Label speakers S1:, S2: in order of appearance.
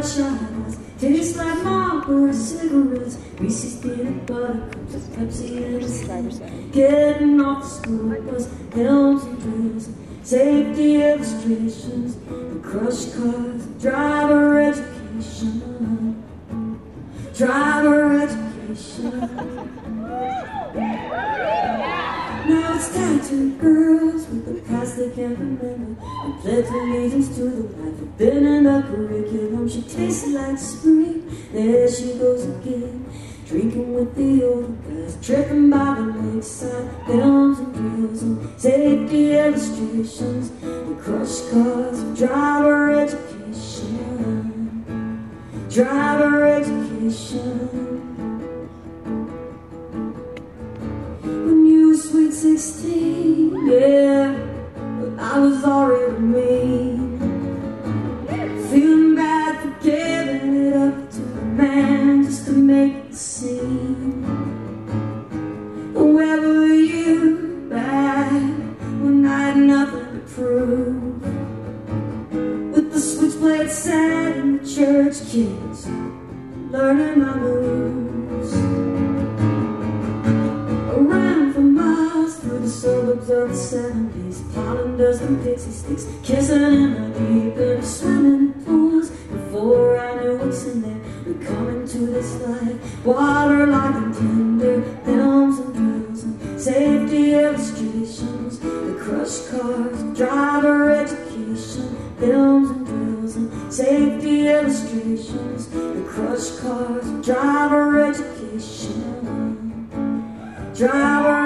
S1: shadows taste like Marlboro cigarettes, Reese's peanut butter cups, Pepsi and a Sprite. Getting off the school bus, helms and drills, safety illustrations, the crushed cars, driver education, driver education. Now it's tattooed girls with the past they can't remember, and pledge allegiance to the life forbidden in the curriculum. She tastes like spring, there she goes again, drinking with the older guys, tripping by the lakeside, films and drills and safety illustrations, the crushed cars of driver education, driver education. When you were sweet 16, yeah, but I was already mean, feeling bad for giving it up to a man just to make the scene. Where were you back when I had nothing to prove? With the switchblade set and the church kids learning my moves. Around for miles through the suburbs of the 70s, pollen dust and pixie sticks, kissing in the deep end, swimming pools. Before I knew what's in there, we come into this life, water like a tender, films and drills and safety illustrations, the crushed cars, driver education, films and drills and safety illustrations, the crushed cars, driver education, driver